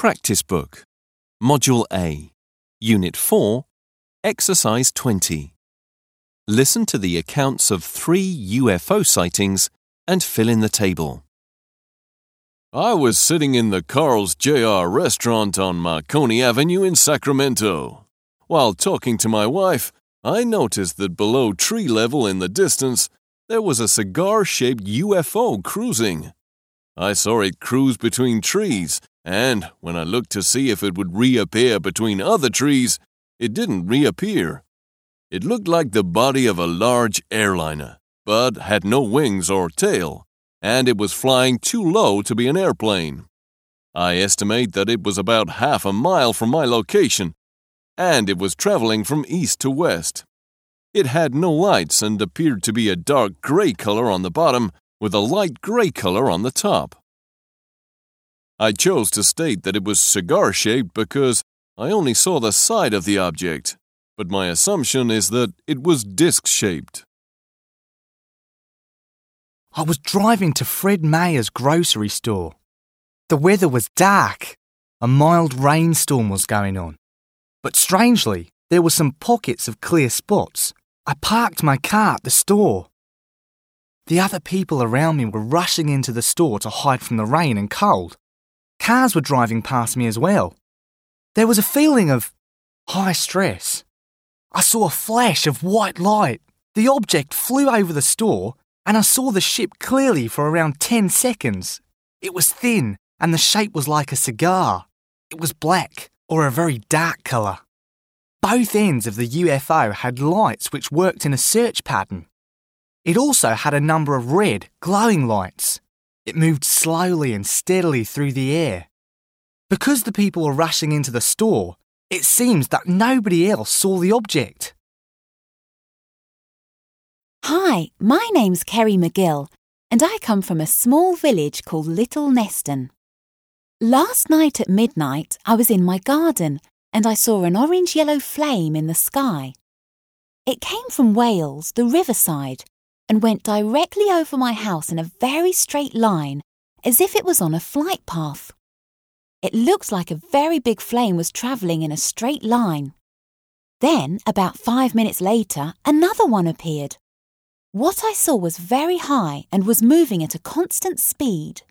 Practice Book, Module A, Unit 4, Exercise 20. Listen to the accounts of 3 UFO sightings and fill in the table. I was sitting in the Carl's Jr. restaurant on Marconi Avenue in Sacramento. While talking to my wife, I noticed that below tree level in the distance, there was a cigar-shaped UFO cruising. I saw it cruise between trees, and when I looked to see if it would reappear between other trees, it didn't reappear. It looked like the body of a large airliner, but had no wings or tail, and it was flying too low to be an airplane. I estimate that it was about half a mile from my location, and it was traveling from east to west. It had no lights and appeared to be a dark gray color on the bottom with a light gray color on the top. I chose to state that it was cigar-shaped because I only saw the side of the object, but my assumption is that it was disc-shaped. I was driving to Fred Mayer's grocery store. The weather was dark. A mild rainstorm was going on. But strangely, there were some pockets of clear spots. I parked my car at the store. The other people around me were rushing into the store to hide from the rain and cold. Cars were driving past me as well. There was a feeling of high stress. I saw a flash of white light. The object flew over the store, and I saw the ship clearly for around 10 seconds. It was thin, and the shape was like a cigar. It was black, or a very dark colour. Both ends of the UFO had lights which worked in a search pattern. It also had a number of red, glowing lights. It moved slowly and steadily through the air. Because the people were rushing into the store, it seems that nobody else saw the object. Hi, my name's Kerry McGill, and I come from a small village called Little Neston. Last night at midnight, I was in my garden and I saw an orange-yellow flame in the sky. It came from Wales, the riverside, and went directly over my house in a very straight line, as if it was on a flight path. It looked like a very big flame was travelling in a straight line. Then, about 5 minutes later, another one appeared. What I saw was very high and was moving at a constant speed.